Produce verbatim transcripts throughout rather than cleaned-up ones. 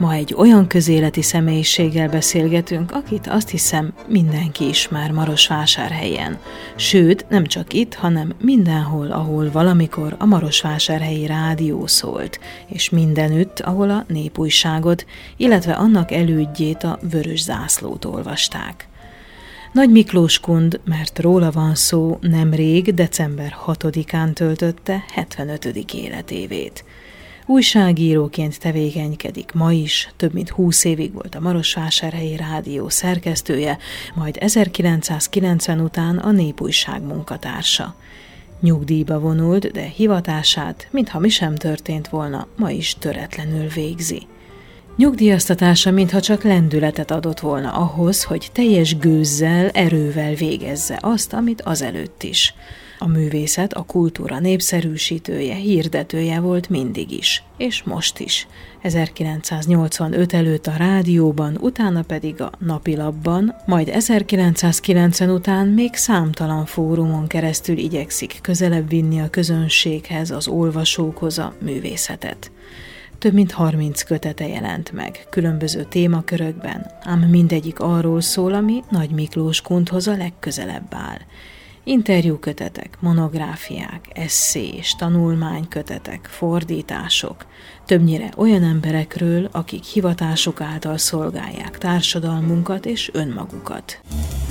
Ma egy olyan közéleti személyiséggel beszélgetünk, akit azt hiszem mindenki ismer Marosvásárhelyen. Sőt, nem csak itt, hanem mindenhol, ahol valamikor a Marosvásárhelyi rádió szólt, és mindenütt, ahol a Népújságot, illetve annak elődjét, a Vörös Zászlót olvasták. Nagy Miklós Kund, mert róla van szó, nemrég, december hatodikán töltötte hetvenötödik életévét. Újságíróként tevékenykedik ma is, több mint húsz évig volt a Marosvásárhelyi rádió szerkesztője, majd ezerkilencszázkilencven után a Népújság munkatársa. Nyugdíjba vonult, de hivatását, mintha mi sem történt volna, ma is töretlenül végzi. Nyugdíjaztatása mintha csak lendületet adott volna ahhoz, hogy teljes gőzzel, erővel végezze azt, amit azelőtt is. A művészet, a kultúra népszerűsítője, hirdetője volt mindig is, és most is. ezerkilencszáznyolcvanöt előtt a rádióban, utána pedig a napilapban, majd ezerkilencszázkilencven után még számtalan fórumon keresztül igyekszik közelebb vinni a közönséghez, az olvasókhoz a művészetet. Több mint harminc kötete jelent meg, különböző témakörökben, ám mindegyik arról szól, ami Nagy Miklós Kundhoz a legközelebb áll. Interjúkötetek, monográfiák, esszés, tanulmánykötetek, fordítások, többnyire olyan emberekről, akik hivatásuk által szolgálják társadalmunkat és önmagukat.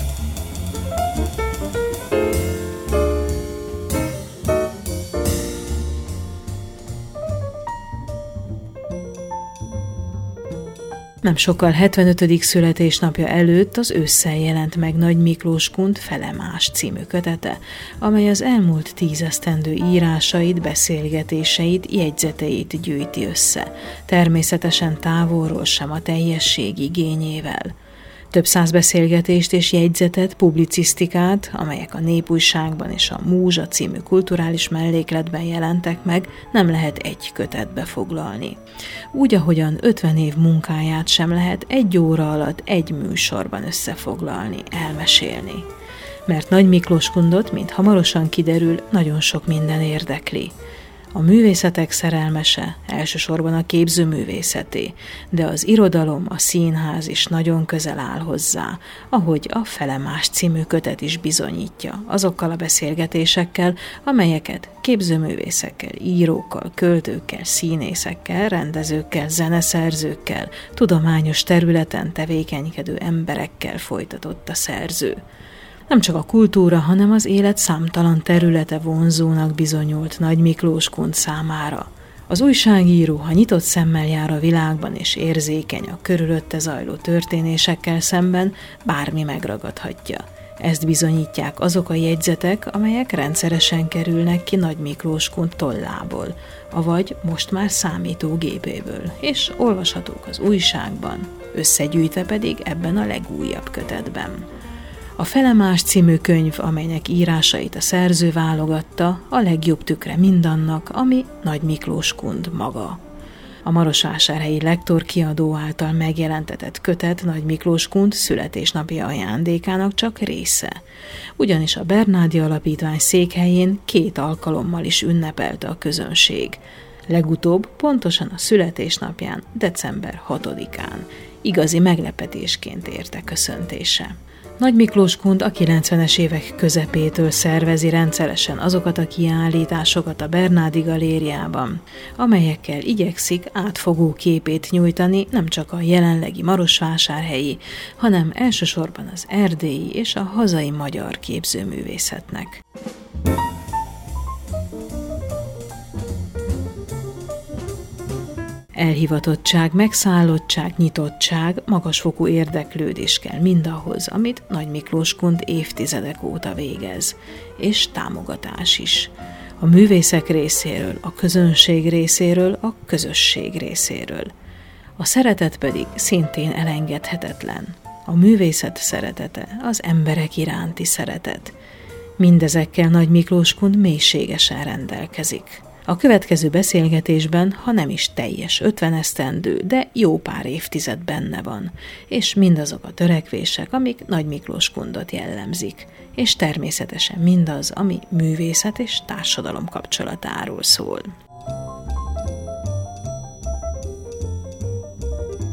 Nem sokkal hetvenötödik születésnapja előtt az ősszel jelent meg Nagy Miklós Kund Felemás című kötete, amely az elmúlt tízesztendő írásait, beszélgetéseit, jegyzeteit gyűjti össze, természetesen távolról sem a teljesség igényével. Több száz beszélgetést és jegyzetet, publicisztikát, amelyek a Népújságban és a Múzsa című kulturális mellékletben jelentek meg, nem lehet egy kötetbe foglalni. Úgy, ahogyan ötven év munkáját sem lehet egy óra alatt egy műsorban összefoglalni, elmesélni. Mert Nagy Miklós Kundot, mint hamarosan kiderül, nagyon sok minden érdekli. A művészetek szerelmese, elsősorban a képzőművészeté, de az irodalom, a színház is nagyon közel áll hozzá, ahogy a Felemás című kötet is bizonyítja, azokkal a beszélgetésekkel, amelyeket képzőművészekkel, írókkal, költőkkel, színészekkel, rendezőkkel, zeneszerzőkkel, tudományos területen tevékenykedő emberekkel folytatott a szerző. Nem csak a kultúra, hanem az élet számtalan területe vonzónak bizonyult Nagy Miklós Kund számára. Az újságíró, ha nyitott szemmel jár a világban és érzékeny a körülötte zajló történésekkel szemben, bármi megragadhatja. Ezt bizonyítják azok a jegyzetek, amelyek rendszeresen kerülnek ki Nagy Miklós Kund tollából, avagy most már számítógépéből, és olvashatók az újságban, összegyűjtve pedig ebben a legújabb kötetben. A Felemás című könyv, amelynek írásait a szerző válogatta, a legjobb tükre mindannak, ami Nagy Miklós Kund maga. A Marosvásárhelyi Lektor kiadó által megjelentetett kötet Nagy Miklós Kund születésnapi ajándékának csak része. Ugyanis a Bernardi Alapítvány székhelyén két alkalommal is ünnepelte a közönség. Legutóbb pontosan a születésnapján, december hatodikán. Igazi meglepetésként érte köszöntése. Nagy Miklós Kund a kilencvenes évek közepétől szervezi rendszeresen azokat a kiállításokat a Bernardi Galériában, amelyekkel igyekszik átfogó képét nyújtani nem csak a jelenlegi marosvásárhelyi, hanem elsősorban az erdélyi és a hazai magyar képzőművészetnek. Elhivatottság, megszállottság, nyitottság, magasfokú érdeklődés kell mindahhoz, amit Nagy Miklós Kund évtizedek óta végez, és támogatás is. A művészek részéről, a közönség részéről, a közösség részéről. A szeretet pedig szintén elengedhetetlen. A művészet szeretete, az emberek iránti szeretet. Mindezekkel Nagy Miklós Kund mélységesen rendelkezik. A következő beszélgetésben, ha nem is teljes ötven esztendő, de jó pár évtized benne van, és mindazok a törekvések, amik Nagy Miklós Kundot jellemzik, és természetesen mindaz, ami művészet és társadalom kapcsolatáról szól.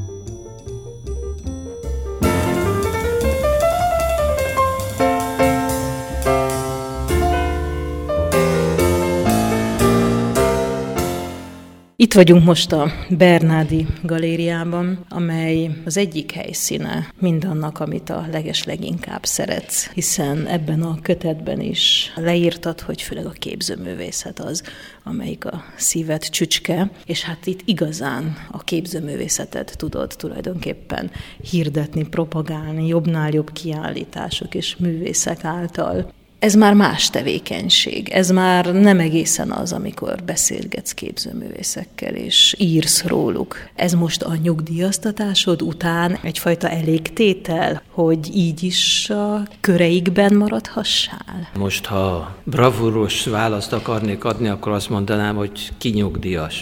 Itt vagyunk most a Bernardi Galériában, amely az egyik helyszíne mindannak, amit a legesleginkább szeretsz, hiszen ebben a kötetben is leírtad, hogy főleg a képzőművészet az, amelyik a szíved csücske, és hát itt igazán a képzőművészetet tudod tulajdonképpen hirdetni, propagálni, jobbnál jobb kiállítások és művészek által. Ez már más tevékenység, ez már nem egészen az, amikor beszélgetsz képzőművészekkel és írsz róluk. Ez most a nyugdíjaztatásod után egyfajta elégtétel, hogy így is a köreikben maradhassál? Most, ha bravúros választ akarnék adni, akkor azt mondanám, hogy ki nyugdíjas.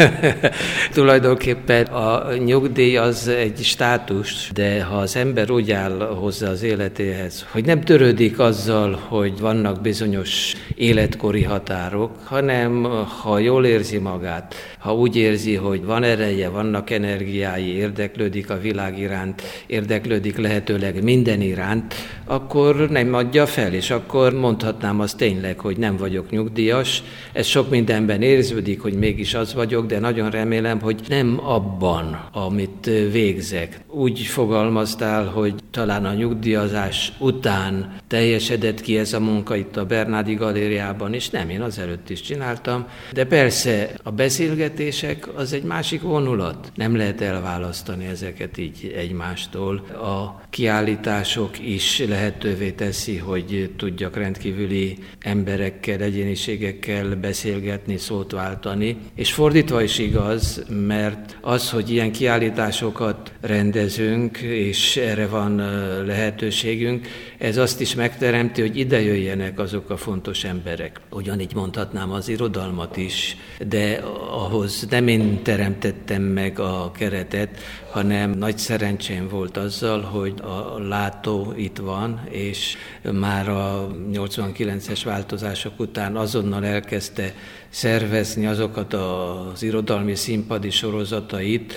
Tulajdonképpen a nyugdíj az egy státus, de ha az ember úgy áll hozzá az életéhez, hogy nem törődik azzal, hogy hogy vannak bizonyos életkori határok, hanem ha jól érzi magát, ha úgy érzi, hogy van ereje, vannak energiái, érdeklődik a világ iránt, érdeklődik lehetőleg minden iránt, akkor nem adja fel, és akkor mondhatnám azt tényleg, hogy nem vagyok nyugdíjas. Ez sok mindenben érződik, hogy mégis az vagyok, de nagyon remélem, hogy nem abban, amit végzek. Úgy fogalmaztál, hogy talán a nyugdíjazás után teljesedett ki ez a munka itt a Bernardi Galériában, és nem, én azelőtt is csináltam, de persze a beszélgetések az egy másik vonulat. Nem lehet elválasztani ezeket így egymástól. A kiállítások is lehetővé teszi, hogy tudjak rendkívüli emberekkel, egyéniségekkel beszélgetni, szót váltani, és fordítva is igaz, mert az, hogy ilyen kiállításokat rendezünk, és erre van lehetőségünk, ez azt is megteremti, hogy ide jöjjenek azok a fontos emberek. Ugyanígy mondhatnám az irodalmat is, de ahhoz nem én teremtettem meg a keretet, hanem nagy szerencsém volt azzal, hogy a látó itt van, és már a nyolcvankilences változások után azonnal elkezdte szervezni azokat az irodalmi színpadi sorozatait,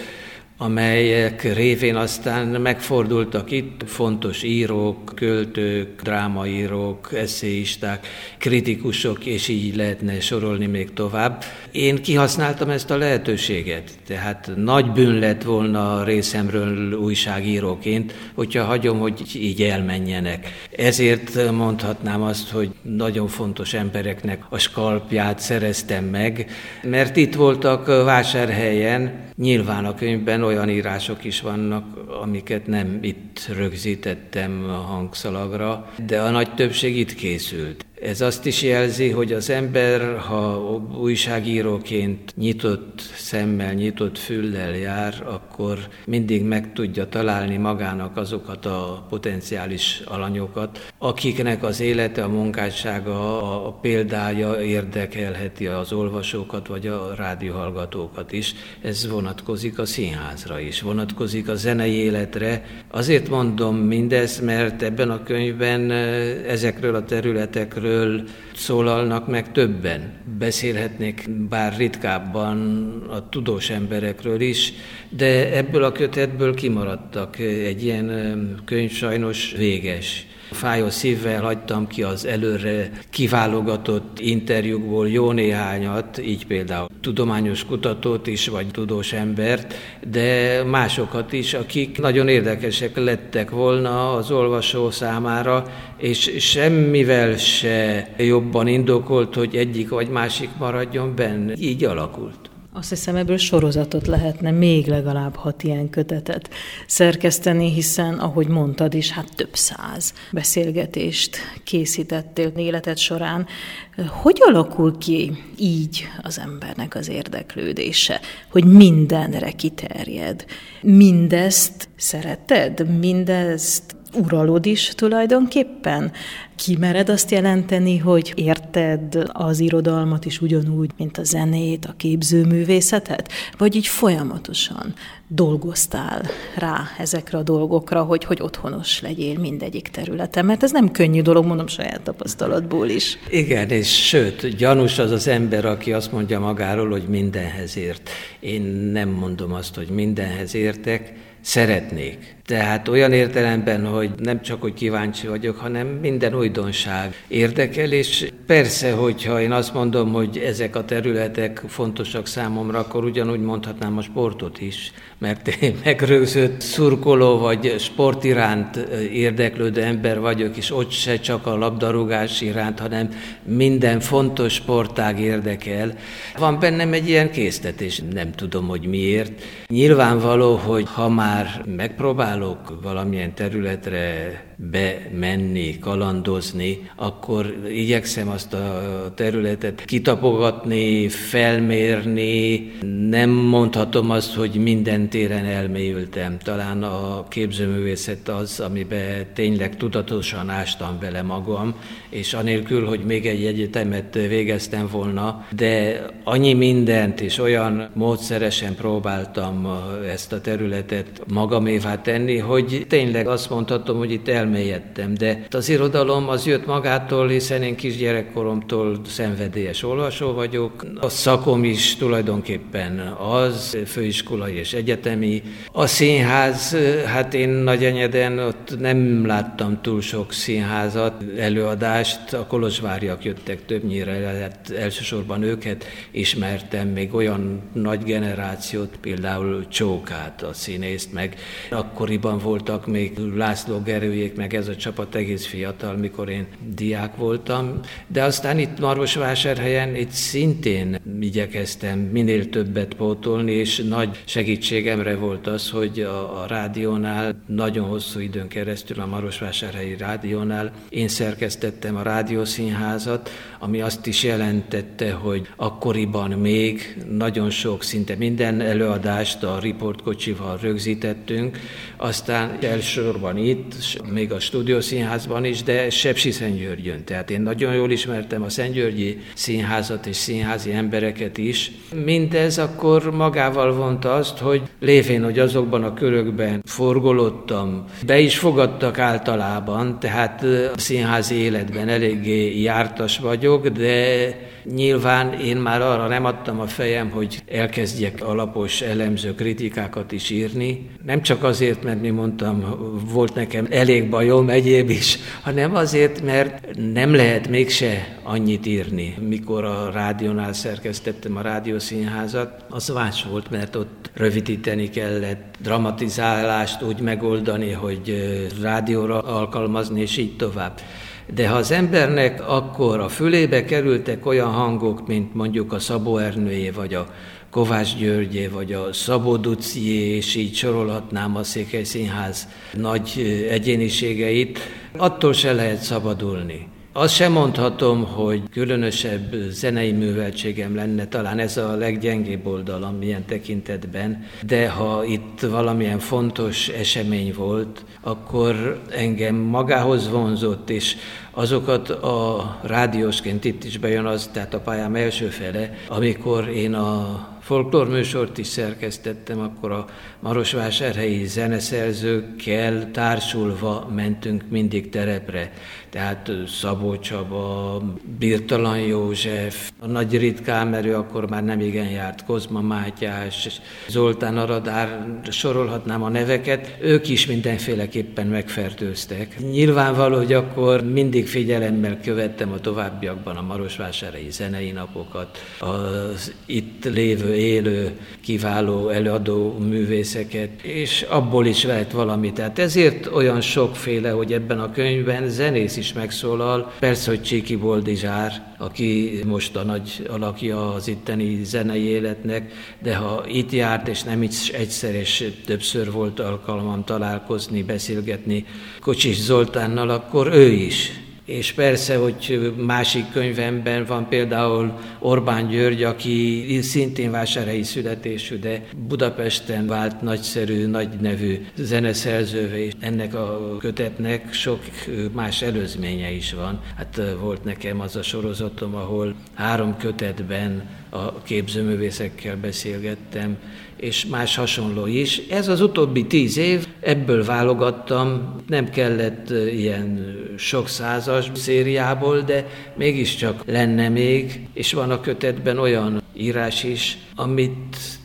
amelyek révén aztán megfordultak itt fontos írók, költők, drámaírók, esszéisták, kritikusok, és így lehetne sorolni még tovább. Én kihasználtam ezt a lehetőséget, tehát nagy bűn lett volna részemről újságíróként, hogyha hagyom, hogy így elmenjenek. Ezért mondhatnám azt, hogy nagyon fontos embereknek a skalpját szereztem meg, mert itt voltak Vásárhelyen, nyilván a könyvben olyan írások is vannak, amiket nem itt rögzítettem a hangszalagra, de a nagy többség itt készült. Ez azt is jelzi, hogy az ember, ha újságíróként nyitott szemmel, nyitott füllel jár, akkor mindig meg tudja találni magának azokat a potenciális alanyokat, akiknek az élete, a munkássága, a példája érdekelheti az olvasókat, vagy a rádióhallgatókat is. Ez vonatkozik a színházra is, vonatkozik a zenei életre. Azért mondom mindezt, mert ebben a könyvben ezekről a területekről szólalnak meg többen. Beszélhetnék bár ritkábban a tudós emberekről is, de ebből a kötetből kimaradtak. Egy ilyen könyv sajnos véges. Fájó szívvel hagytam ki az előre kiválogatott interjúkból jó néhányat, így például tudományos kutatót is, vagy tudós embert, de másokat is, akik nagyon érdekesek lettek volna az olvasó számára, és semmivel se jobban indokolt, hogy egyik vagy másik maradjon benne. Így alakult. Azt hiszem, ebből sorozatot lehetne még legalább hat ilyen kötetet szerkeszteni, hiszen, ahogy mondtad is, hát több száz beszélgetést készítettél életed során. Hogy alakul ki így az embernek az érdeklődése, hogy mindenre kiterjed? Mindezt szereted? Mindezt uralod is tulajdonképpen? Kimered azt jelenteni, hogy érted az irodalmat is ugyanúgy, mint a zenét, a képzőművészetet? Vagy így folyamatosan dolgoztál rá ezekre a dolgokra, hogy, hogy otthonos legyél mindegyik területen? Mert ez nem könnyű dolog, mondom saját tapasztalatból is. Igen, és sőt, gyanús az az ember, aki azt mondja magáról, hogy mindenhez ért. Én nem mondom azt, hogy mindenhez értek, szeretnék. Tehát olyan értelemben, hogy nem csak, hogy kíváncsi vagyok, hanem minden újdonság érdekel, és persze, hogyha én azt mondom, hogy ezek a területek fontosak számomra, akkor ugyanúgy mondhatnám a sportot is, mert én megrögzött szurkoló vagy sport iránt érdeklődő ember vagyok, és ott se csak a labdarúgás iránt, hanem minden fontos sportág érdekel. Van bennem egy ilyen késztetés, nem tudom, hogy miért. Nyilvánvaló, hogy ha már megpróbál valamilyen területre bemenni, kalandozni, akkor igyekszem azt a területet kitapogatni, felmérni. Nem mondhatom azt, hogy minden téren elmélyültem. Talán a képzőművészet az, amiben tényleg tudatosan ástam vele magam, és anélkül, hogy még egy egyetemet végeztem volna, de annyi mindent és olyan módszeresen próbáltam ezt a területet magamévá tenni, hogy tényleg azt mondhatom, hogy itt elmélyedtem, de az irodalom az jött magától, hiszen én kisgyerekkoromtól szenvedélyes olvasó vagyok. A szakom is tulajdonképpen az, főiskolai és egyetemi. A színház, hát én Nagyenyeden ott nem láttam túl sok színházat, előadást, a kolozsváriak jöttek többnyire, hát elsősorban őket ismertem, még olyan nagy generációt, például Csókát, a színészt, meg akkoriban voltak még László Gerőjék, meg ez a csapat egész fiatal, mikor én diák voltam, de aztán itt Marosvásárhelyen itt szintén igyekeztem minél többet pótolni, és nagy segítségemre volt az, hogy a, a rádiónál, nagyon hosszú időn keresztül a Marosvásárhelyi rádiónál én szerkesztettem a rádiószínházat, ami azt is jelentette, hogy akkoriban még nagyon sok, szinte minden előadást a riportkocsival rögzítettünk, aztán elsősorban itt, még a stúdiószínházban is, de Sepsiszentgyörgyön. Tehát én nagyon jól ismertem a szentgyörgyi színházat és színházi embereket is. Mindez akkor magával vonta azt, hogy lévén, hogy azokban a körökben forgolódtam, be is fogadtak általában, tehát a színházi életben eléggé jártas vagyok, de nyilván én már arra nem adtam a fejem, hogy elkezdjek alapos elemző kritikákat is írni. Nem csak azért, mert mi mondtam, volt nekem elég bajom, egyéb is, hanem azért, mert nem lehet mégse annyit írni. Mikor a rádiónál szerkesztettem a rádiószínházat, az más volt, mert ott rövidíteni kellett, dramatizálást úgy megoldani, hogy rádióra alkalmazni, és így tovább. De ha az embernek akkor a fülébe kerültek olyan hangok, mint mondjuk a Szabó Ernőjé, vagy a Kovács Györgyé, vagy a Szabó Ducié, és így sorolhatnám a Székely Színház nagy egyéniségeit, attól se lehet szabadulni. Azt sem mondhatom, hogy különösebb zenei műveltségem lenne, talán ez a leggyengébb oldalam ilyen tekintetben, de ha itt valamilyen fontos esemény volt, akkor engem magához vonzott, és azokat a rádiósként itt is bejön az, tehát a pályám első fele, amikor én a folklórműsort is szerkesztettem, akkor a marosvásárhelyi zeneszerzőkkel társulva mentünk mindig terepre. Tehát Szabó Csaba, Birtalan József, a Nagy Ritkán, mert ő akkor már nem igen járt, Kozma Mátyás, Zoltán Aradár, sorolhatnám a neveket, ők is mindenféleképpen megfertőztek. Nyilvánvaló, hogy akkor mindig figyelemmel követtem a továbbiakban a marosvásárhelyi zenei napokat, az itt lévő, élő, kiváló előadó művészeket, és abból is lehet valami. Tehát ezért olyan sokféle, hogy ebben a könyvben zenész is megszólal. Persze, hogy Csíki Boldizsár, aki most a nagy alakja az itteni zenei életnek, de ha itt járt, és nem is egyszer és többször volt alkalmam találkozni, beszélgetni Kocsis Zoltánnal, akkor ő is. És persze, hogy másik könyvemben van például Orbán György, aki szintén vásárhelyi születésű, de Budapesten vált nagyszerű, nagy nevű zeneszerzővé. Ennek a kötetnek sok más előzménye is van. Hát volt nekem az a sorozatom, ahol három kötetben a képzőművészekkel beszélgettem, és más hasonló is. Ez az utóbbi tíz év, ebből válogattam, nem kellett ilyen sok százas szériából, de mégiscsak lenne még, és van a kötetben olyan írás is, amit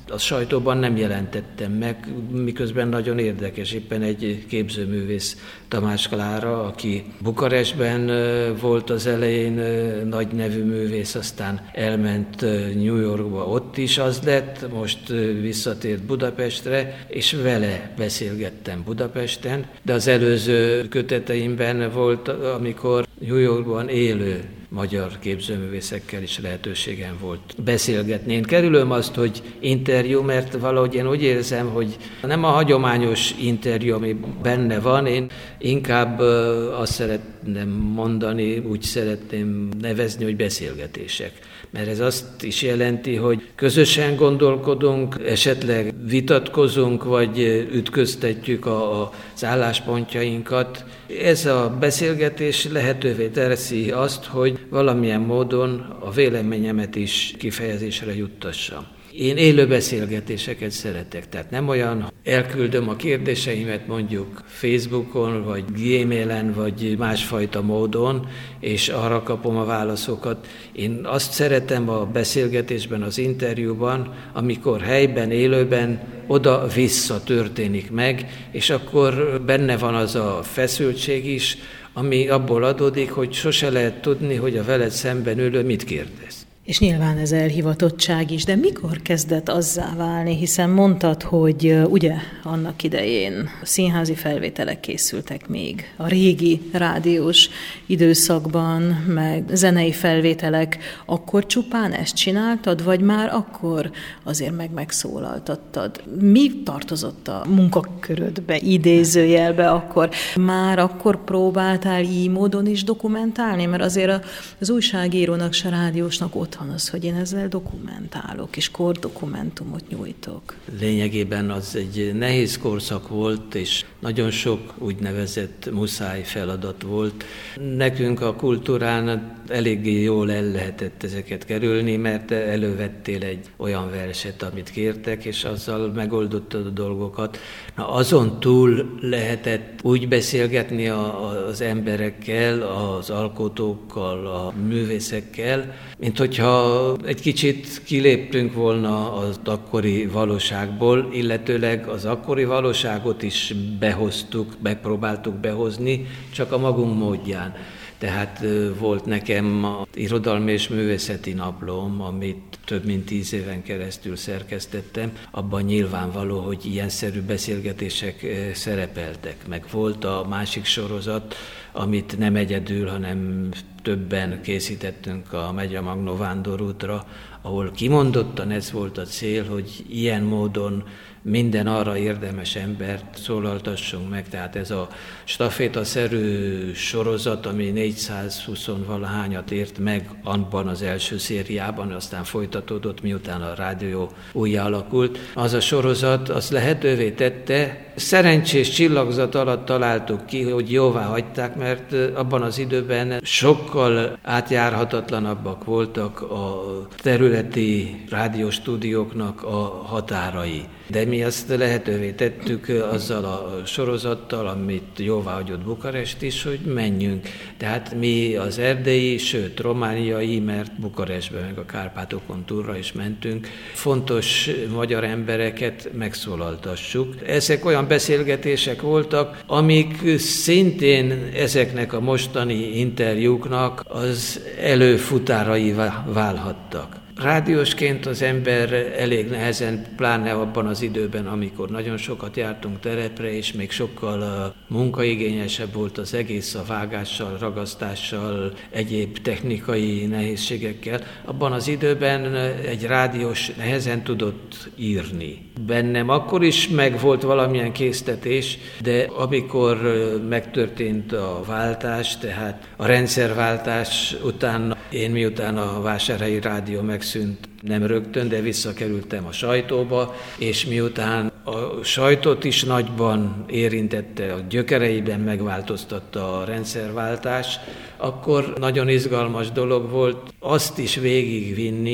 A sajtóban nem jelentettem meg, miközben nagyon érdekes, éppen egy képzőművész, Tamás Klára, aki Bukarestben volt az elején nagy nevű művész, aztán elment New Yorkba, ott is az lett, most visszatért Budapestre, és vele beszélgettem Budapesten, de az előző köteteimben volt, amikor New Yorkban élő magyar képzőművészekkel is lehetőségem volt beszélgetni. Én kerülöm azt, hogy interjú, mert valahogy én úgy érzem, hogy nem a hagyományos interjú, ami benne van, én inkább azt szeretném mondani, úgy szeretném nevezni, hogy beszélgetések. Mert ez azt is jelenti, hogy közösen gondolkodunk, esetleg vitatkozunk, vagy ütköztetjük a, a, az álláspontjainkat. Ez a beszélgetés lehetővé teszi azt, hogy valamilyen módon a véleményemet is kifejezésre juttassam. Én élő beszélgetéseket szeretek, tehát nem olyan, elküldöm a kérdéseimet mondjuk Facebookon, vagy Gmailen, vagy másfajta módon, és arra kapom a válaszokat. Én azt szeretem a beszélgetésben, az interjúban, amikor helyben, élőben oda-vissza történik meg, és akkor benne van az a feszültség is, ami abból adódik, hogy sose lehet tudni, hogy a veled szemben ülő mit kérdez. És nyilván ez elhivatottság is, de mikor kezdett azzá válni, hiszen mondtad, hogy ugye annak idején színházi felvételek készültek még a régi rádiós időszakban, meg zenei felvételek, akkor csupán ezt csináltad, vagy már akkor azért meg megszólaltattad? Mi tartozott a munkakörödbe, idézőjelbe akkor? Már akkor próbáltál így módon is dokumentálni? Mert azért az újságírónak, se rádiósnak ott van az, hogy én ezzel dokumentálok, és kordokumentumot nyújtok. Lényegében az egy nehéz korszak volt, és nagyon sok úgynevezett muszáj feladat volt. Nekünk a kultúrán eléggé jól el lehetett ezeket kerülni, mert elővettél egy olyan verset, amit kértek, és azzal megoldottad a dolgokat. Na, azon túl lehetett úgy beszélgetni a, az emberekkel, az alkotókkal, a művészekkel, mint hogyha egy kicsit kiléptünk volna az akkori valóságból, illetőleg az akkori valóságot is behoztuk, megpróbáltuk behozni, csak a magunk módján. Tehát volt nekem az Irodalmi és Művészeti Naplóm, amit több mint tíz éven keresztül szerkesztettem. Abban nyilvánvaló, hogy ilyenszerű beszélgetések szerepeltek. Meg volt a másik sorozat, amit nem egyedül, hanem többen készítettünk a Megye Magnó Vándorútra, ahol kimondottan ez volt a cél, hogy ilyen módon minden arra érdemes embert szólaltassunk meg, tehát ez a stafétaszerű sorozat, ami négyszázhúsz valahányat ért meg abban az első szériában, aztán folytatódott, miután a rádió újjá alakult. Az a sorozat az lehetővé tette, szerencsés csillagzat alatt találtuk ki, hogy jóvá hagyták, mert abban az időben sokkal átjárhatatlanabbak voltak a területi rádióstúdióknak a határai. De mi azt lehetővé tettük azzal a sorozattal, amit jóváhagyott Bukarest is, hogy menjünk. Tehát mi az erdélyi, sőt romániai, mert Bukarestbe meg a Kárpátokon túlra is mentünk, fontos magyar embereket megszólaltassuk. Ezek olyan beszélgetések voltak, amik szintén ezeknek a mostani interjúknak az előfutárai válhattak. Rádiósként az ember elég nehezen, pláne abban az időben, amikor nagyon sokat jártunk terepre, és még sokkal munkaigényesebb volt az egész a vágással, ragasztással, egyéb technikai nehézségekkel. Abban az időben egy rádiós nehezen tudott írni. Bennem akkor is megvolt valamilyen késztetés, de amikor megtörtént a váltás, tehát a rendszerváltás után, én miután a Vásárhelyi Rádió megszűnt, nem rögtön, de visszakerültem a sajtóba, és miután a sajtót is nagyban érintette, a gyökereiben megváltoztatta a rendszerváltás, akkor nagyon izgalmas dolog volt azt is végigvinni,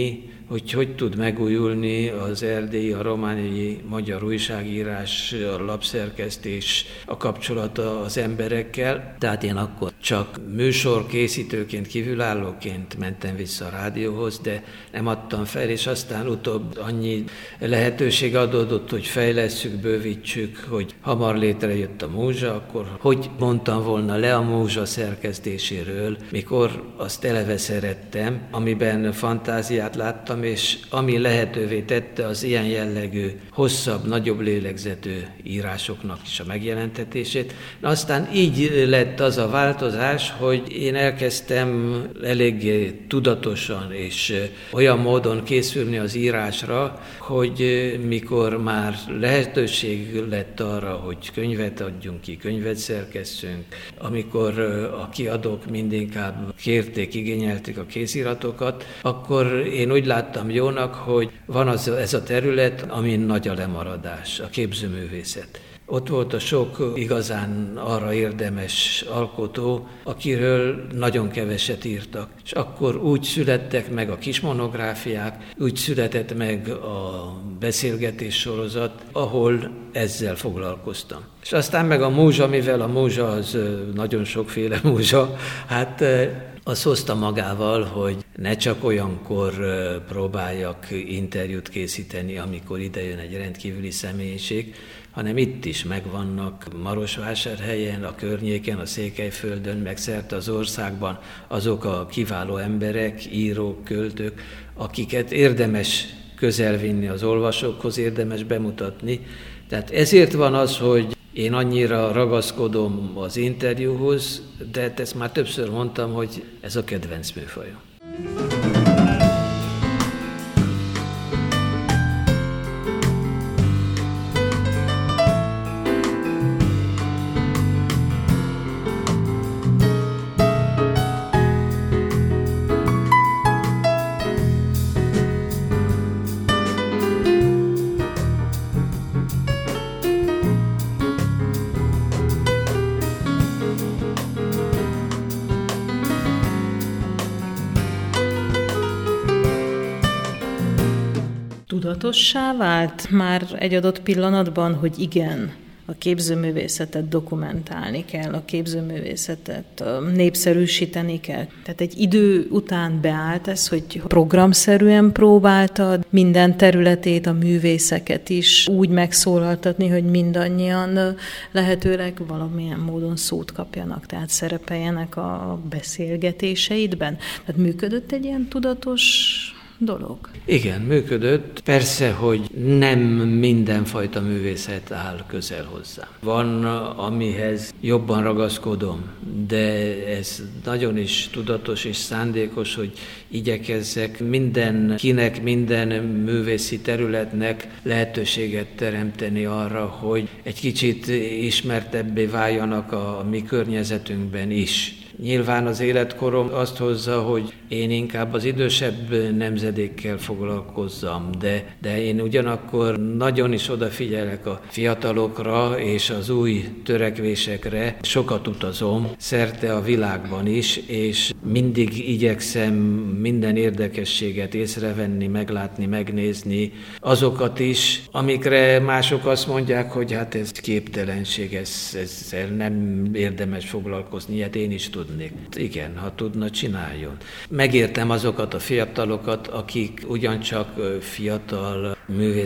hogy hogy tud megújulni az erdélyi, a romániai magyar újságírás, a lapszerkesztés, a kapcsolata az emberekkel. Tehát én akkor csak műsorkészítőként, kívülállóként mentem vissza a rádióhoz, de nem adtam fel, és aztán utóbb annyi lehetőség adódott, hogy fejlesszük, bővítsük, hogy hamar létrejött a Múzsa, akkor hogy mondtam volna le a Múzsa szerkesztéséről, mikor azt eleve szerettem, amiben fantáziát láttam, és ami lehetővé tette az ilyen jellegű, hosszabb, nagyobb lélegzetű írásoknak is a megjelentetését. Aztán így lett az a változás, hogy én elkezdtem eléggé tudatosan és olyan módon készülni az írásra, hogy mikor már lehetőség lett arra, hogy könyvet adjunk ki, könyvet szerkesszünk, amikor a kiadók mindinkább kérték, igényelték a kéziratokat, akkor én úgy láttam jónak, hogy van az, ez a terület, amin nagy a lemaradás, a képzőművészet. Ott volt a sok igazán arra érdemes alkotó, akiről nagyon keveset írtak. És akkor úgy születtek meg a kis monográfiák, úgy született meg a beszélgetés sorozat, ahol ezzel foglalkoztam. És aztán meg a Múzsa, mivel a Múzsa az nagyon sokféle Múzsa, hát az hozta magával, hogy ne csak olyankor próbáljak interjút készíteni, amikor idejön egy rendkívüli személyiség, hanem itt is megvannak Marosvásárhelyen, a környéken, a Székelyföldön, meg szerte az országban azok a kiváló emberek, írók, költők, akiket érdemes közelvinni az olvasókhoz, érdemes bemutatni. Tehát ezért van az, hogy én annyira ragaszkodom az interjúhoz, de ezt már többször mondtam, hogy ez a kedvenc műfajom. Tudatossá vált már egy adott pillanatban, hogy igen, a képzőművészetet dokumentálni kell, a képzőművészetet népszerűsíteni kell. Tehát egy idő után beállt ez, hogy programszerűen próbáltad minden területét, a művészeket is úgy megszólaltatni, hogy mindannyian lehetőleg valamilyen módon szót kapjanak, tehát szerepeljenek a beszélgetéseidben. Tehát működött egy ilyen tudatos dolog? Igen, működött. Persze, hogy nem mindenfajta művészet áll közel hozzá. Van, amihez jobban ragaszkodom, de ez nagyon is tudatos és szándékos, hogy igyekezzek mindenkinek, minden művészi területnek lehetőséget teremteni arra, hogy egy kicsit ismertebbé váljanak a mi környezetünkben is. Nyilván az életkorom azt hozza, hogy én inkább az idősebb nemzedékkel foglalkozzam, de, de én ugyanakkor nagyon is odafigyelek a fiatalokra és az új törekvésekre. Sokat utazom, szerte a világban is, és mindig igyekszem minden érdekességet észrevenni, meglátni, megnézni, azokat is, amikre mások azt mondják, hogy hát ez képtelenség, ez, ezzel nem érdemes foglalkozni, hát én is tudnék. Igen, ha tudna, csináljon. Megértem azokat a fiatalokat, akik ugyancsak fiatal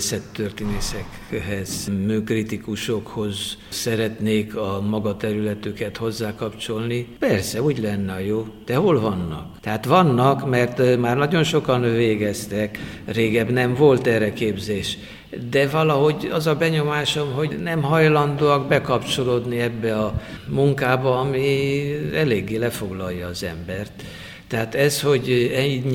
művészettörténészekhez, műkritikusokhoz szeretnék a maga területüket hozzákapcsolni. Persze, úgy lenne jó, de hol vannak? Tehát vannak, mert már nagyon sokan végeztek, régebb nem volt erre képzés. De valahogy az a benyomásom, hogy nem hajlandóak bekapcsolódni ebbe a munkába, ami eléggé lefoglalja az embert. Tehát ez, hogy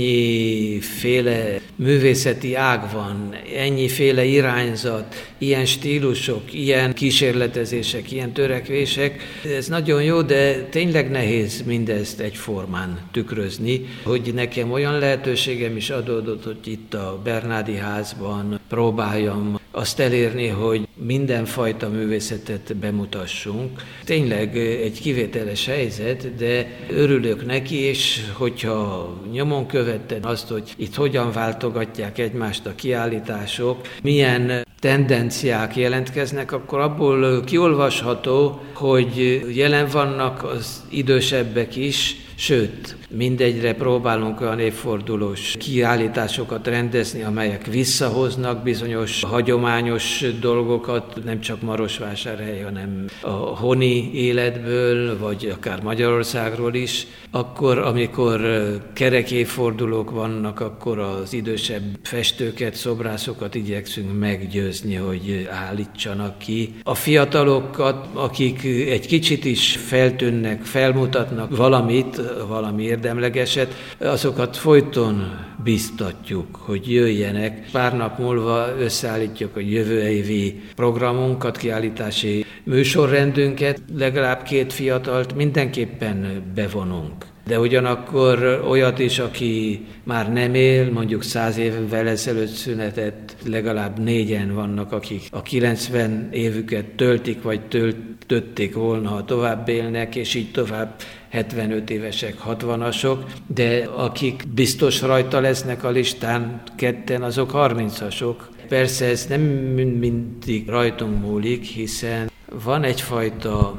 ennyiféle művészeti ág van, ennyiféle irányzat, ilyen stílusok, ilyen kísérletezések, ilyen törekvések, ez nagyon jó, de tényleg nehéz mindezt egyformán tükrözni, hogy nekem olyan lehetőségem is adódott, hogy itt a Bernádi házban próbáljam azt elérni, hogy mindenfajta művészetet bemutassunk. Tényleg egy kivételes helyzet, de örülök neki, és hogyha nyomon követted azt, hogy itt hogyan váltogatják egymást a kiállítások, milyen tendenciák jelentkeznek, akkor abból kiolvasható, hogy jelen vannak az idősebbek is, sőt, mindegyre próbálunk olyan évfordulós kiállításokat rendezni, amelyek visszahoznak bizonyos hagyományos dolgokat, nem csak Marosvásárhely, hanem a honi életből, vagy akár Magyarországról is. Akkor, amikor kerek évfordulók vannak, akkor az idősebb festőket, szobrászokat igyekszünk meggyőzni, hogy állítsanak ki. A fiatalokat, akik egy kicsit is feltűnnek, felmutatnak valamit, valami érdemlegeset, azokat folyton biztatjuk, hogy jöjjenek. Pár nap múlva összeállítjuk a jövő évi programunkat, kiállítási műsorrendünket, legalább két fiatalt mindenképpen bevonunk. De ugyanakkor olyat is, aki már nem él, mondjuk száz évvel ezelőtt született, legalább négyen vannak, akik a kilencven évüket töltik, vagy töltötték volna, ha tovább élnek, és így tovább hetvenöt évesek, hatvanasok, de akik biztos rajta lesznek a listán, ketten, azok harmincasok. Persze ez nem mindig rajtunk múlik, hiszen van egyfajta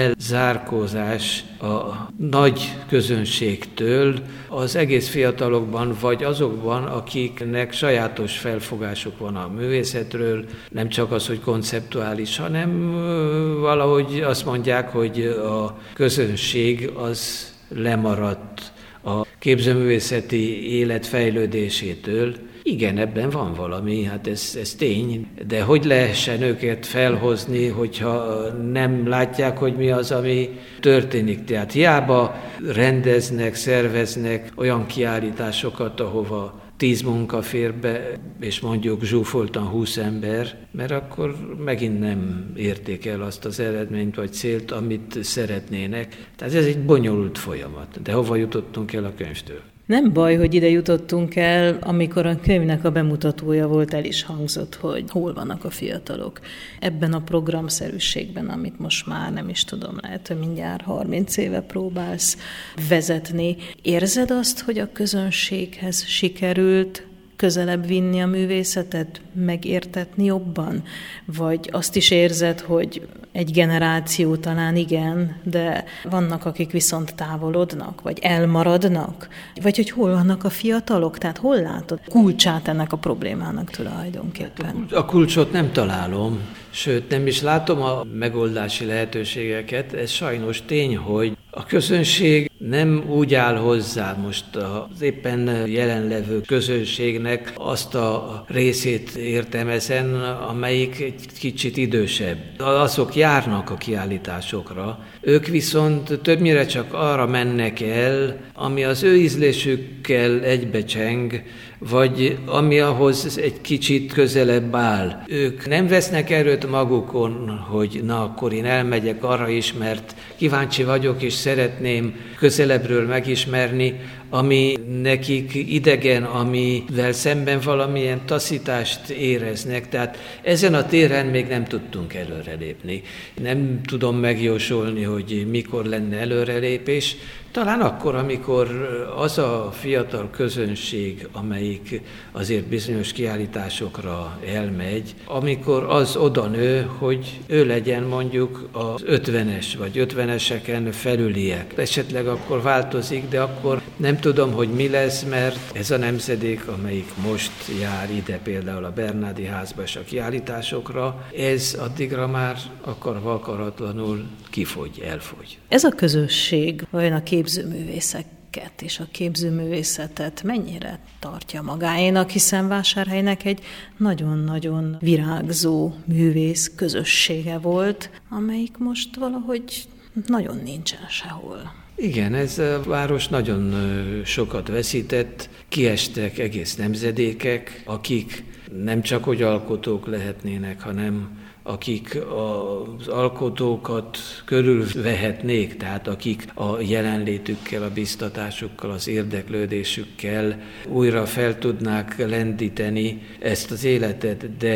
elzárkózás a nagy közönségtől az egész fiatalokban, vagy azokban, akiknek sajátos felfogásuk van a művészetről, nem csak az, hogy konceptuális, hanem valahogy azt mondják, hogy a közönség az lemaradt a képzőművészeti élet fejlődésétől. Igen, ebben van valami, hát ez, ez tény, de hogy lehessen őket felhozni, hogyha nem látják, hogy mi az, ami történik. Tehát hiába rendeznek, szerveznek olyan kiállításokat, ahova tíz munka fér be, és mondjuk zsúfoltan húsz ember, mert akkor megint nem érték el azt az eredményt vagy célt, amit szeretnének. Tehát ez egy bonyolult folyamat. De hova jutottunk el a könyvtől? Nem baj, hogy ide jutottunk el, amikor a könyvnek a bemutatója volt, el is hangzott, hogy hol vannak a fiatalok. Ebben a programszerűségben, amit most már nem is tudom, lehet, hogy mindjárt harminc éve próbálsz vezetni. Érzed azt, hogy a közönséghez sikerült közelebb vinni a művészetet, megértetni jobban? Vagy azt is érzed, hogy egy generáció talán igen, de vannak, akik viszont távolodnak, vagy elmaradnak? Vagy hogy hol vannak a fiatalok? Tehát hol látod kulcsát ennek a problémának tulajdonképpen? A kulcsot nem találom, sőt nem is látom a megoldási lehetőségeket. Ez sajnos tény, hogy a közönség nem úgy áll hozzá most az éppen jelenlevő közönségnek azt a részét értem ezen, amelyik egy kicsit idősebb. Azok járnak a kiállításokra, ők viszont többnyire csak arra mennek el, ami az ő ízlésükkel egybecseng, vagy ami ahhoz egy kicsit közelebb áll. Ők nem vesznek erőt magukon, hogy na akkor én elmegyek arra is, mert kíváncsi vagyok, és szeretném közelebbről megismerni, ami nekik idegen, amivel szemben valamilyen taszítást éreznek. Tehát ezen a téren még nem tudtunk előrelépni. Nem tudom megjósolni, hogy mikor lenne előrelépés. Talán akkor, amikor az a fiatal közönség, amelyik azért bizonyos kiállításokra elmegy, amikor az oda nő, hogy ő legyen mondjuk az ötvenes vagy ötveneseken felüliek. Esetleg akkor változik, de akkor nem tudom, hogy mi lesz, mert ez a nemzedék, amelyik most jár ide például a Bernardi Házba és a kiállításokra, ez addigra már akarva akaratlanul kifogy, elfogy. Ez a közösség vajon a képzőművészeket és a képzőművészetet mennyire tartja magáénak, hiszen Vásárhelynek egy nagyon-nagyon virágzó művész közössége volt, amelyik most valahogy nagyon nincsen sehol. Igen, ez a város nagyon sokat veszített, kiestek egész nemzedékek, akik nem csak hogy alkotók lehetnének, hanem akik az alkotókat körülvehetnék, tehát akik a jelenlétükkel, a biztatásukkal, az érdeklődésükkel újra fel tudnák lendíteni ezt az életet, de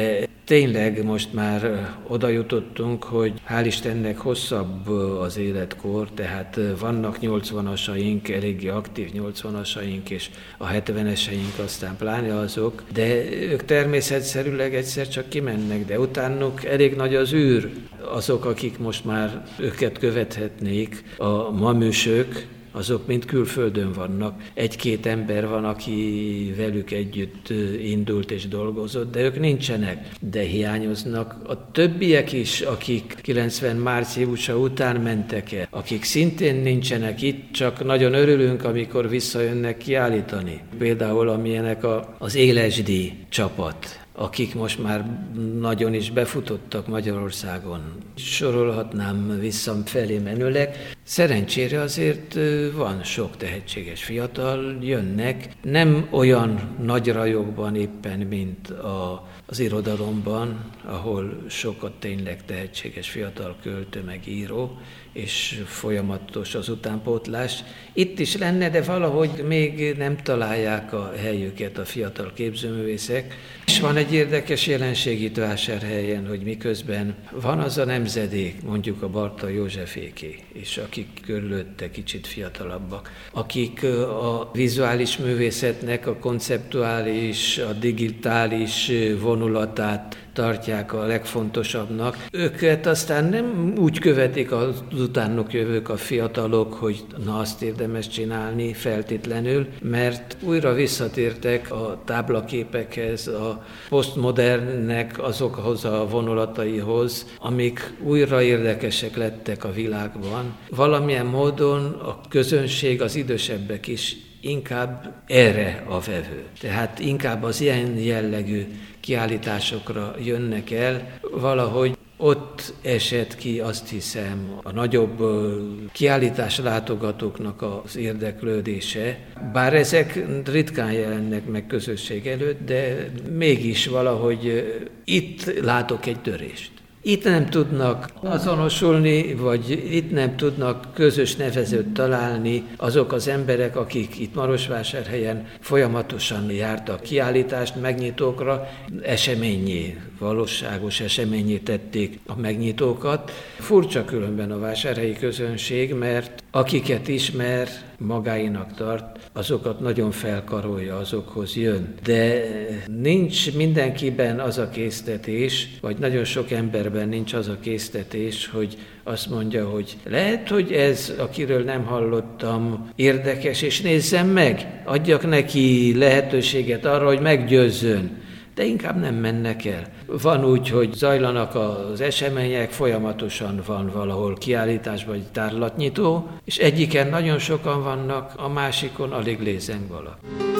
tényleg most már oda jutottunk, hogy hál' Istennek hosszabb az életkor, tehát vannak nyolcvanasaink, eléggé aktív nyolcvanasaink, és a hetveneseink aztán pláne azok, de ők természetszerűleg egyszer csak kimennek, de utánuk elég nagy az űr. Azok, akik most már őket követhetnék, a mamüsök, azok mind külföldön vannak. Egy-két ember van, aki velük együtt indult és dolgozott, de ők nincsenek, de hiányoznak a többiek is, akik kilencven márciusa után mentek el, akik szintén nincsenek itt, csak nagyon örülünk, amikor visszajönnek kiállítani. Például amilyenek a, az Élesdi csapat, akik most már nagyon is befutottak Magyarországon. Sorolhatnám vissza felé menőleg. Szerencsére azért van sok tehetséges fiatal, jönnek, nem olyan nagy rajokban éppen, mint a, az irodalomban, ahol sokat tényleg tehetséges fiatal költő meg író, és folyamatos az utánpótlás. Itt is lenne, de valahogy még nem találják a helyüket a fiatal képzőművészek. És van egy érdekes jelenség itt Vásárhelyen, hogy miközben van az a nemzedék, mondjuk a Barta Józseféké, és akik körülötte kicsit fiatalabbak, akik a vizuális művészetnek a konceptuális, a digitális vonulatát tartják a legfontosabbnak. Őket aztán nem úgy követik az utánok jövők a fiatalok, hogy na azt érdemes csinálni feltétlenül, mert újra visszatértek a táblaképekhez, a posztmodernnek azokhoz a vonulataihoz, amik újra érdekesek lettek a világban. Valamilyen módon a közönség, az idősebbek is inkább erre a vevő. Tehát inkább az ilyen jellegű kiállításokra jönnek el, valahogy ott esett ki, azt hiszem, a nagyobb kiállítás látogatóknak az érdeklődése. Bár ezek ritkán jelennek meg közösség előtt, de mégis valahogy itt látok egy törést. Itt nem tudnak azonosulni, vagy itt nem tudnak közös nevezőt találni azok az emberek, akik itt Marosvásárhelyen folyamatosan jártak kiállítást, megnyitókra, eseményé, valóságos eseményé tették a megnyitókat. Furcsa különben a vásárhelyi közönség, mert akiket ismer, magáinak tart, azokat nagyon felkarolja, azokhoz jön. De nincs mindenkiben az a késztetés, vagy nagyon sok emberben nincs az a késztetés, hogy azt mondja, hogy lehet, hogy ez, akiről nem hallottam, érdekes, és nézzem meg, adjak neki lehetőséget arra, hogy meggyőzzön. De inkább nem mennek el. Van úgy, hogy zajlanak az események, folyamatosan van valahol kiállítás vagy tárlatnyitó, és egyiken nagyon sokan vannak, a másikon alig lézeng valaki.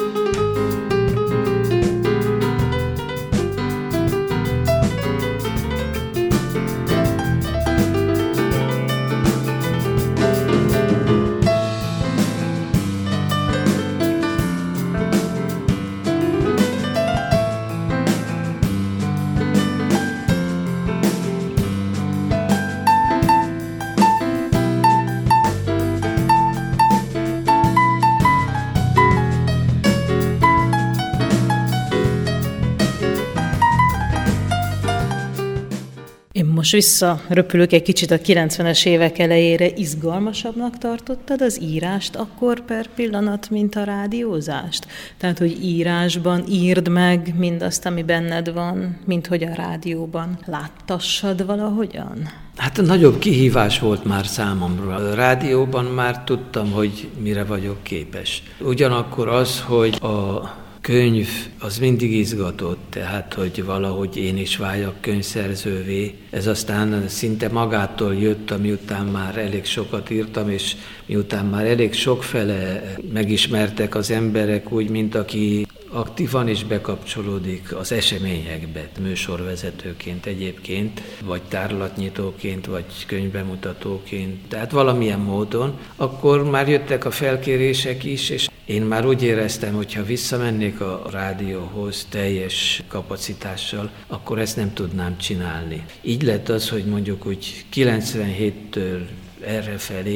Most visszaröpülök egy kicsit a kilencvenes évek elejére. Izgalmasabbnak tartottad az írást akkor per pillanat, mint a rádiózást? Tehát, hogy írásban írd meg mindazt, ami benned van, mint hogy a rádióban láttassad valahogyan? Hát a nagyobb kihívás volt már számomra. A rádióban már tudtam, hogy mire vagyok képes. Ugyanakkor az, hogy a könyv az mindig izgatott, tehát, hogy valahogy én is váljak könyvszerzővé. Ez aztán szinte magától jött, miután már elég sokat írtam, és miután már elég sokfele megismertek az emberek, úgy, mint aki aktívan is bekapcsolódik az eseményekbe, műsorvezetőként egyébként, vagy tárlatnyitóként, vagy könyvbemutatóként, tehát valamilyen módon, akkor már jöttek a felkérések is, és én már úgy éreztem, hogy ha visszamennék a rádióhoz teljes kapacitással, akkor ezt nem tudnám csinálni. Így lett az, hogy mondjuk úgy kilencvenhéttől errefelé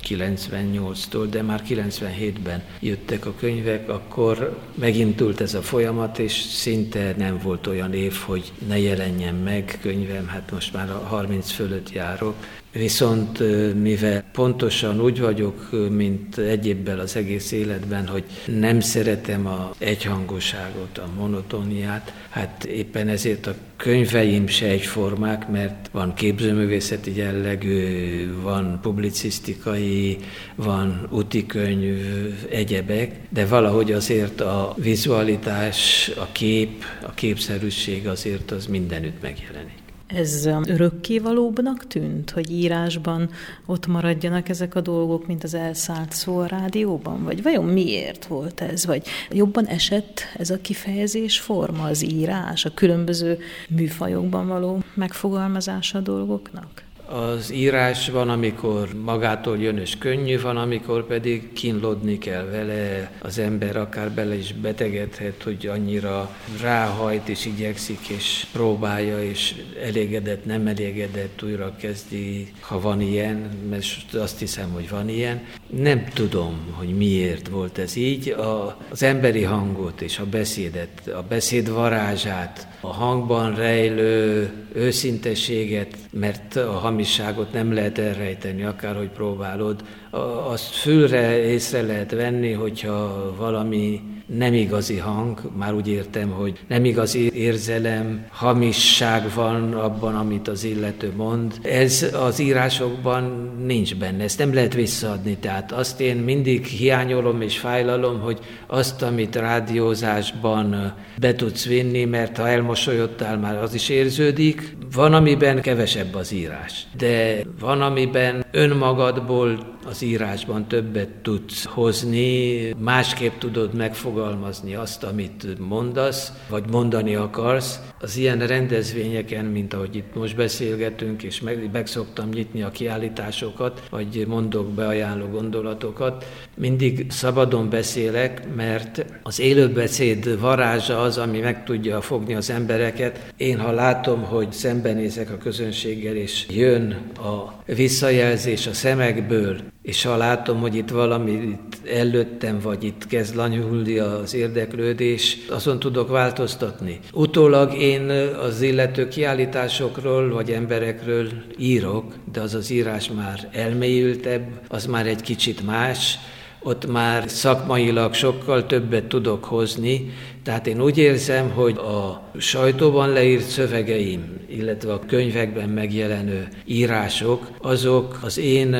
kilencvennyolctól, de már kilencvenhétben jöttek a könyvek, akkor megindult ez a folyamat, és szinte nem volt olyan év, hogy ne jelenjen meg könyvem, hát most már a harminc fölött járok. Viszont mivel pontosan úgy vagyok, mint egyébbel az egész életben, hogy nem szeretem az egyhangúságot, a monotóniát, hát éppen ezért a könyveim se egyformák, mert van képzőművészeti jellegű, van publicisztikai, van utikönyv, egyebek, de valahogy azért a vizualitás, a kép, a képszerűség azért az mindenütt megjelenik. Ez örökkévalóbbnak tűnt, hogy írásban ott maradjanak ezek a dolgok, mint az elszállt szó a rádióban? Vagy vajon miért volt ez? Vagy jobban esett ez a kifejezés forma, az írás, a különböző műfajokban való megfogalmazása a dolgoknak? Az írás van, amikor magától jön és könnyű, van, amikor pedig kínlódni kell vele, az ember akár bele is betegedhet, hogy annyira ráhajt és igyekszik és próbálja, és elégedett, nem elégedett, újra kezdi, ha van ilyen, mert azt hiszem, hogy van ilyen. Nem tudom, hogy miért volt ez így. A, az emberi hangot és a beszédet, a beszéd varázsát, a hangban rejlő őszinteséget, mert a hamisságot nem lehet elrejteni, akárhogy próbálod. Azt fülre észre lehet venni, hogyha valami nem igazi hang, már úgy értem, hogy nem igazi érzelem, hamisság van abban, amit az illető mond. Ez az írásokban nincs benne, ezt nem lehet visszaadni. Tehát azt én mindig hiányolom és fájlalom, hogy azt, amit rádiózásban be tudsz vinni, mert ha elmosolyodtál, már az is érződik. Van, amiben kevesebb az írás, de van, amiben önmagadból az írásban többet tudsz hozni, másképp tudod megfogalmazni azt, amit mondasz, vagy mondani akarsz. Az ilyen rendezvényeken, mint ahogy itt most beszélgetünk, és meg, meg szoktam nyitni a kiállításokat, vagy mondok beajánló gondolatokat, mindig szabadon beszélek, mert az élőbeszéd varázsa az, ami meg tudja fogni az embereket. Én, ha látom, hogy szembenézek a közönséggel, és jön a visszajelzés a szemekből, és ha látom, hogy itt valami itt előttem, vagy itt kezd lanyulni az érdeklődés, azon tudok változtatni. Utólag én az illető kiállításokról, vagy emberekről írok, de az az írás már elmélyültebb, az már egy kicsit más, ott már szakmailag sokkal többet tudok hozni, tehát én úgy érzem, hogy a sajtóban leírt szövegeim, illetve a könyvekben megjelenő írások, azok az én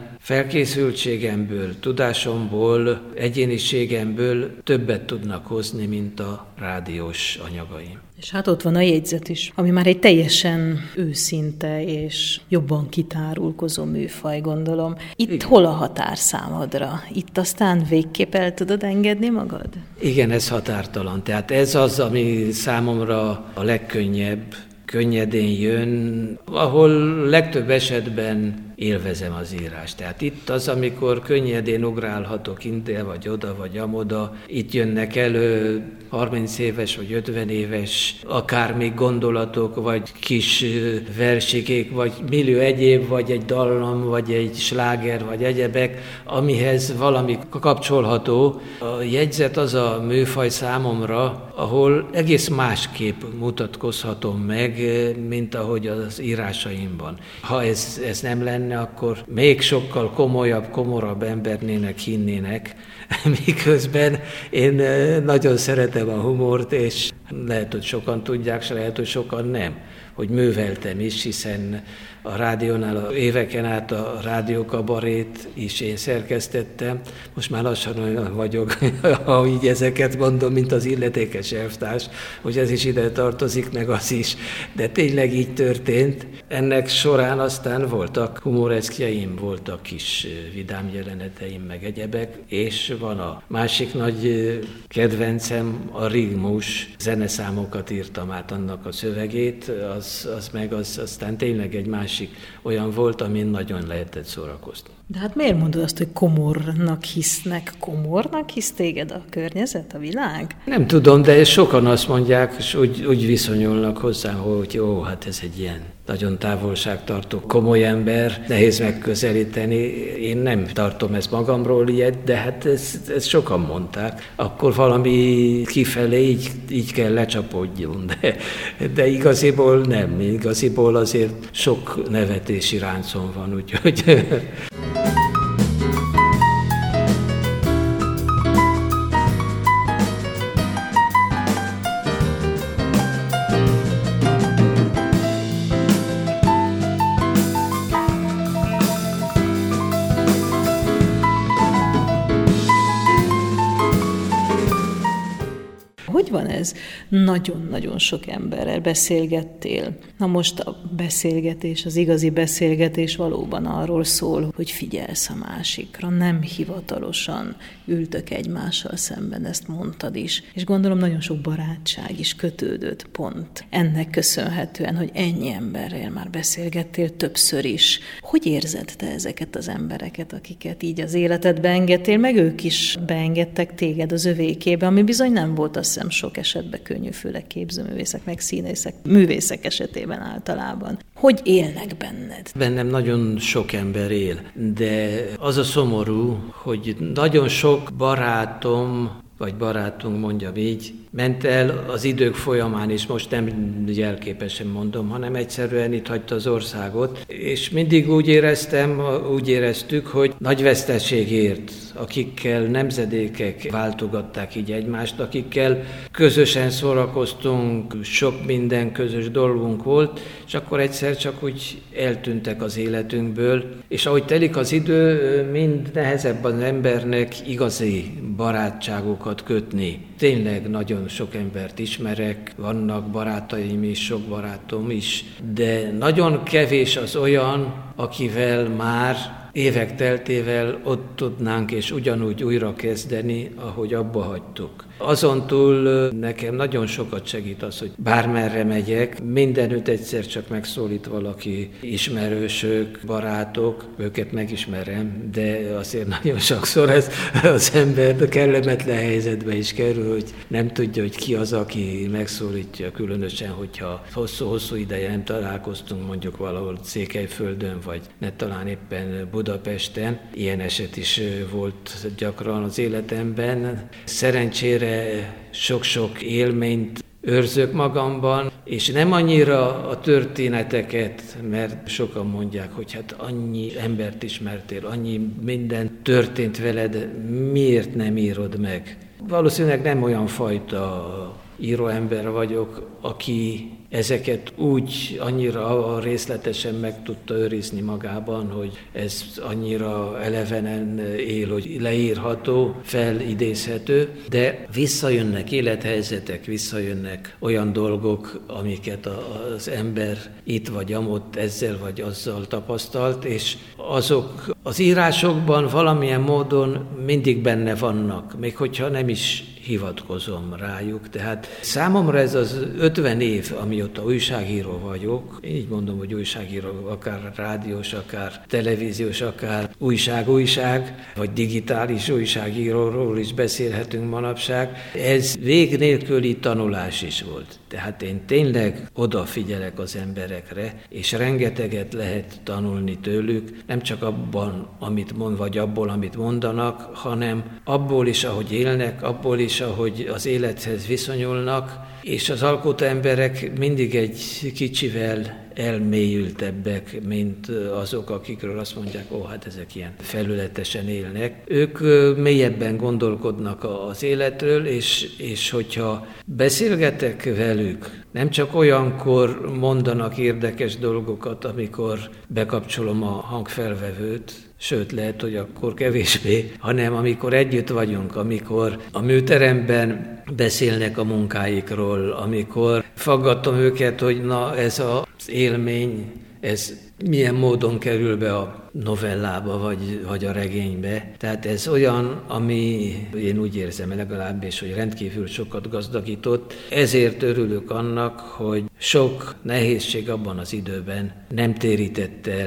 felkészültségemből, tudásomból, egyéniségemből többet tudnak hozni, mint a rádiós anyagaim. És hát ott van a jegyzet is, ami már egy teljesen őszinte és jobban kitárulkozó műfaj, gondolom. Itt igen. Hol a határ számodra? Itt aztán végképp el tudod engedni magad? Igen, ez határtalan. Tehát ez az, ami számomra a legkönnyebb, könnyedén jön, ahol legtöbb esetben élvezem az írást. Tehát itt az, amikor könnyedén ugrálhatok ide, vagy oda, vagy amoda, itt jönnek elő harminc éves, vagy ötven éves, akár még gondolatok, vagy kis versikék, vagy millió egyéb, vagy egy dallam, vagy egy sláger, vagy egyebek, amihez valami kapcsolható. A jegyzet az a műfaj számomra, ahol egész másképp mutatkozhatom meg, mint ahogy az írásaimban. Ha ez, ez nem lenne, akkor még sokkal komolyabb, komorabb embernének hinnének, miközben én nagyon szeretem a humort, és lehet, hogy sokan tudják, és lehet, hogy sokan nem, hogy műveltem is, hiszen a rádiónál a éveken át a rádiókabarét is én szerkesztettem. Most már lassan olyan vagyok, ha így ezeket mondom, mint az illetékes elvtárs, hogy ez is ide tartozik, meg az is. De tényleg így történt. Ennek során aztán voltak humoreszkjeim, voltak kis vidám jeleneteim, meg egyebek, és van a másik nagy kedvencem, a rigmus. Zeneszámokat írtam át annak a szövegét, az, az meg az, aztán tényleg egy másik olyan volt, amin nagyon lehetett szórakozni. De hát miért mondod azt, hogy komornak hisznek? Komornak hisz téged a környezet, a világ? Nem tudom, de sokan azt mondják, és úgy, úgy viszonyulnak hozzá, hogy jó, hát ez egy ilyen nagyon távolságtartó, komoly ember, nehéz megközelíteni. Én nem tartom ezt magamról ilyet, de hát ezt, ezt sokan mondták. Akkor valami kifelé így, így kell lecsapódjon, de, de igaziból nem. Igaziból azért sok nevetési ráncon van, úgyhogy... Hogy van ez? Nagyon-nagyon sok emberrel beszélgettél. Na most a beszélgetés, az igazi beszélgetés valóban arról szól, hogy figyelsz a másikra, nem hivatalosan ültök egymással szemben, ezt mondtad is. És gondolom nagyon sok barátság is kötődött pont ennek köszönhetően, hogy ennyi emberrel már beszélgettél többször is. Hogy érzed te ezeket az embereket, akiket így az életedbe engedtél, meg ők is beengedtek téged az övékébe, ami bizony nem volt, azt hiszem, sok esetben könnyű, főleg képzőművészek, meg színészek, művészek esetében általában. Hogy élnek benned? Bennem nagyon sok ember él, de az a szomorú, hogy nagyon sok barátom, vagy barátunk, mondjam így, ment el az idők folyamán is, most nem jelképesen mondom, hanem egyszerűen itt hagyta az országot, és mindig úgy éreztem, úgy éreztük, hogy nagy veszteségért, akikkel nemzedékek váltogatták így egymást, akikkel közösen szórakoztunk, sok minden közös dolgunk volt, és akkor egyszer csak úgy eltűntek az életünkből, és ahogy telik az idő, mind nehezebb az embernek igazi barátságokat kötni. Tényleg nagyon sok embert ismerek, vannak barátaim is, sok barátom is, de nagyon kevés az olyan, akivel már évek teltével ott tudnánk és ugyanúgy újra kezdeni, ahogy abba hagytuk. Azon túl nekem nagyon sokat segít az, hogy bármerre megyek, mindenütt egyszer csak megszólít valaki, ismerősök, barátok, őket megismerem, de azért nagyon sokszor ez az ember kellemetlen helyzetbe is kerül, hogy nem tudja, hogy ki az, aki megszólítja, különösen, hogyha hosszú-hosszú ideje nem találkoztunk, mondjuk valahol Székelyföldön, vagy ne talán éppen Budapesten. Ilyen eset is volt gyakran az életemben. Szerencsére sok-sok élményt őrzök magamban, és nem annyira a történeteket, mert sokan mondják, hogy hát annyi embert ismertél, annyi minden történt veled, miért nem írod meg? Valószínűleg nem olyan fajta íróember vagyok, aki ezeket úgy annyira részletesen meg tudta őrizni magában, hogy ez annyira elevenen él, hogy leírható, felidézhető, de visszajönnek élethelyzetek, visszajönnek olyan dolgok, amiket az ember itt vagy amott ezzel vagy azzal tapasztalt, és azok az írásokban valamilyen módon mindig benne vannak, még hogyha nem is hivatkozom rájuk. Tehát számomra ez az ötven év, amióta újságíró vagyok, így mondom, hogy újságíró, akár rádiós, akár televíziós, akár újság, újság, vagy digitális újságíróról is beszélhetünk manapság, ez vég nélküli tanulás is volt. Tehát én tényleg odafigyelek az emberekre, és rengeteget lehet tanulni tőlük, nem csak abban, amit mond, vagy abból, amit mondanak, hanem abból is, ahogy élnek, abból is, ahogy az élethez viszonyulnak, és az alkotó emberek mindig egy kicsivel elmélyültebbek, mint azok, akikről azt mondják, ó, hát ezek ilyen felületesen élnek. Ők mélyebben gondolkodnak az életről, és, és hogyha beszélgetek velük, nem csak olyankor mondanak érdekes dolgokat, amikor bekapcsolom a hangfelvevőt, sőt, lehet, hogy akkor kevésbé, hanem amikor együtt vagyunk, amikor a műteremben beszélnek a munkáikról, amikor faggatom őket, hogy na ez az élmény, ez milyen módon kerül be a novellába, vagy, vagy a regénybe. Tehát ez olyan, ami én úgy érzem legalábbis, hogy rendkívül sokat gazdagított. Ezért örülök annak, hogy sok nehézség abban az időben nem térített el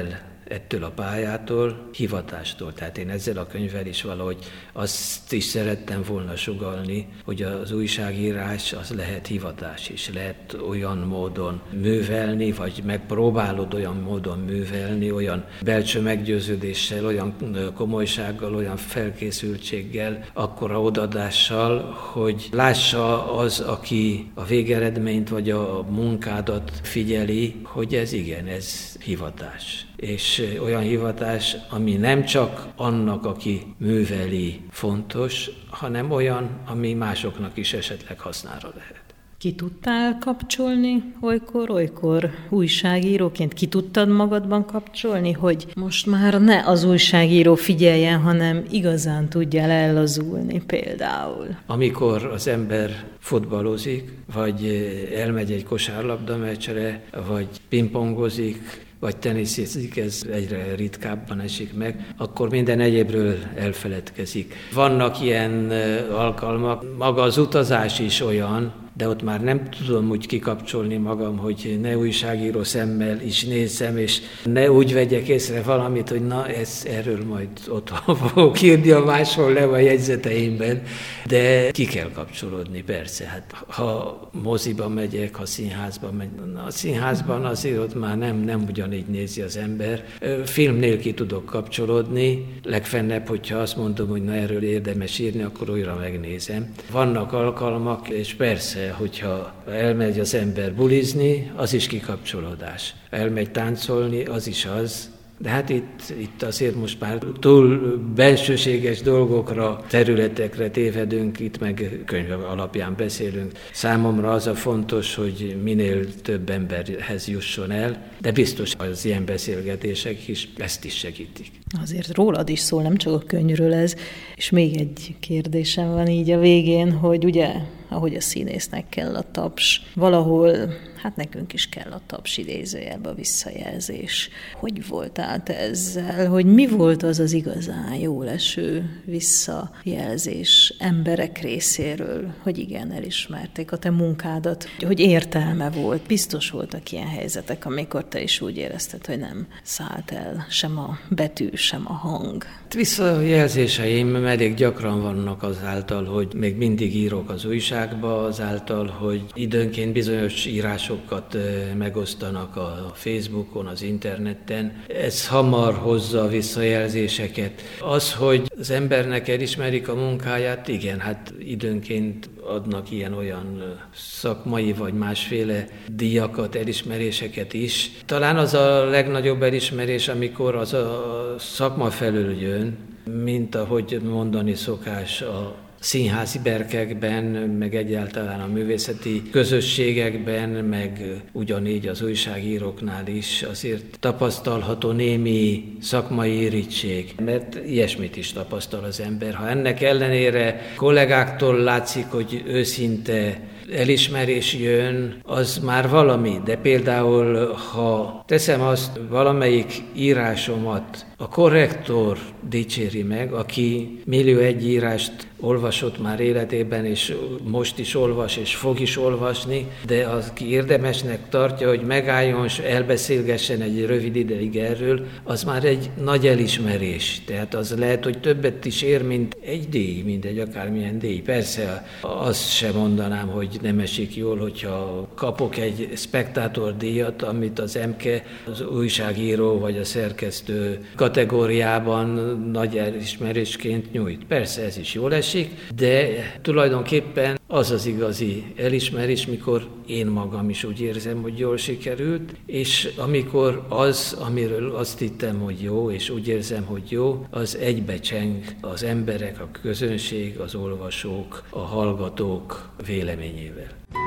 ettől a pályától, hivatástól. Tehát én ezzel a könyvvel is valahogy azt is szerettem volna sugallni, hogy az újságírás az lehet hivatás is, lehet olyan módon művelni, vagy megpróbálod olyan módon művelni, olyan belső meggyőződéssel, olyan komolysággal, olyan felkészültséggel, akkora odaadással, hogy lássa az, aki a végeredményt vagy a munkádat figyeli, hogy ez igen, ez hivatás. És olyan hivatás, ami nem csak annak, aki műveli, fontos, hanem olyan, ami másoknak is esetleg hasznára lehet. Ki tudtál kapcsolni olykor-olykor újságíróként? Ki tudtad magadban kapcsolni, hogy most már ne az újságíró figyeljen, hanem igazán tudjál ellazulni például? Amikor az ember futballozik, vagy elmegy egy kosárlabda meccsre, vagy pingpongozik, vagy teniszezik, ez egyre ritkábban esik meg, akkor minden egyébről elfeledkezik. Vannak ilyen alkalmak, maga az utazás is olyan, de ott már nem tudom úgy kikapcsolni magam, hogy ne újságíró szemmel is nézzem, és ne úgy vegyek észre valamit, hogy na, ez, erről majd otthon fogok írni a máshol le a jegyzeteimben, de ki kell kapcsolódni, persze. Hát, ha moziba megyek, ha színházba megyek, a színházban azért ott már nem, nem ugyanígy nézi az ember. Film nélkül tudok kapcsolódni, legfennebb, hogyha azt mondom, hogy na, erről érdemes írni, akkor újra megnézem. Vannak alkalmak, és persze, hogyha elmegy az ember bulizni, az is kikapcsolódás. Elmegy táncolni, az is az. De hát itt, itt azért most már túl bensőséges dolgokra, területekre tévedünk, itt meg könyv alapján beszélünk. Számomra az a fontos, hogy minél több emberhez jusson el, de biztos az ilyen beszélgetések is ezt is segítik. Azért rólad is szól, nem csak a könyvről ez. És még egy kérdésem van így a végén, hogy ugye, ahogy a színésznek kell a taps, valahol, hát nekünk is kell a taps idézőjelben a visszajelzés. Hogy voltál te ezzel? Hogy mi volt az az igazán jól eső visszajelzés emberek részéről, hogy igen, elismerték a te munkádat, hogy értelme volt. Biztos voltak ilyen helyzetek, amikor te is úgy érezted, hogy nem szállt el sem a betű, sem a hang. Visszajelzéseim elég gyakran vannak azáltal, hogy még mindig írok az újságba, azáltal, hogy időnként bizonyos írásokat megosztanak a Facebookon, az interneten. Ez hamar hozza a visszajelzéseket. Az, hogy az embernek elismerik a munkáját, igen, hát időnként adnak ilyen-olyan szakmai vagy másféle díjakat, elismeréseket is. Talán az a legnagyobb elismerés, amikor az a szakma felől jön, mint ahogy mondani szokás a színházi berkekben, meg egyáltalán a művészeti közösségekben, meg ugyanígy az újságíróknál is azért tapasztalható némi szakmai irítség, mert ilyesmit is tapasztal az ember. Ha ennek ellenére kollégáktól látszik, hogy őszinte elismerés jön, az már valami, de például, ha teszem azt, valamelyik írásomat a korrektor dicséri meg, aki millió egy írást olvasott már életében, és most is olvas, és fog is olvasni, de aki érdemesnek tartja, hogy megálljon, és elbeszélgessen egy rövid ideig erről, az már egy nagy elismerés. Tehát az lehet, hogy többet is ér, mint egy díj, mint egy akármilyen díj. Persze azt sem mondanám, hogy nem esik jól, hogyha kapok egy spektátor díjat, amit az em ká, az újságíró vagy a szerkesztő kategóriában nagy elismerésként nyújt. Persze ez is jól esik, de tulajdonképpen az az igazi elismerés, mikor én magam is úgy érzem, hogy jól sikerült, és amikor az, amiről azt hittem, hogy jó, és úgy érzem, hogy jó, az egybecseng az emberek, a közönség, az olvasók, a hallgatók véleményével.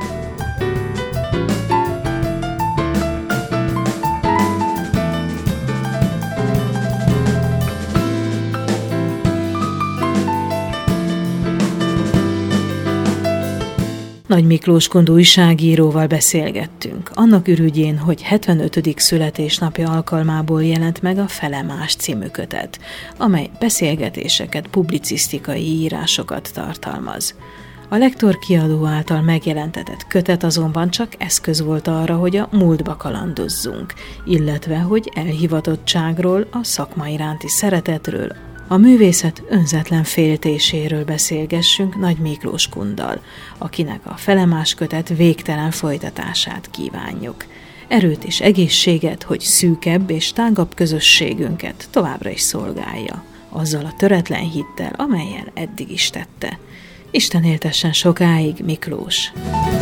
Nagy Miklós Kund újságíróval beszélgettünk, annak ürügyén, hogy hetvenötödik születésnapja alkalmából jelent meg a Felemás című kötet, amely beszélgetéseket, publicisztikai írásokat tartalmaz. A Lektor kiadó által megjelentetett kötet azonban csak eszköz volt arra, hogy a múltba kalandozzunk, illetve hogy elhivatottságról, a szakma iránti szeretetről, a művészet önzetlen féltéséről beszélgessünk Nagy Miklós Kunddal, akinek a Felemás kötet végtelen folytatását kívánjuk. Erőt és egészséget, hogy szűkebb és tágabb közösségünket továbbra is szolgálja, azzal a töretlen hittel, amellyel eddig is tette. Isten éltessen sokáig, Miklós!